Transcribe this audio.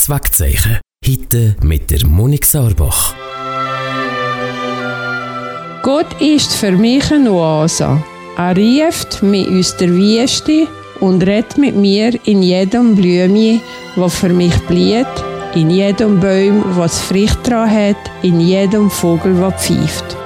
Wegzeichen. Heute mit der Monik Sarbach. Gott ist für mich eine Oase. Er rieft mich aus der Wüste und redet mit mir in jedem Blümchen, das für mich blüht, in jedem Baum, was Früchte dran hat, in jedem Vogel, der pfeift.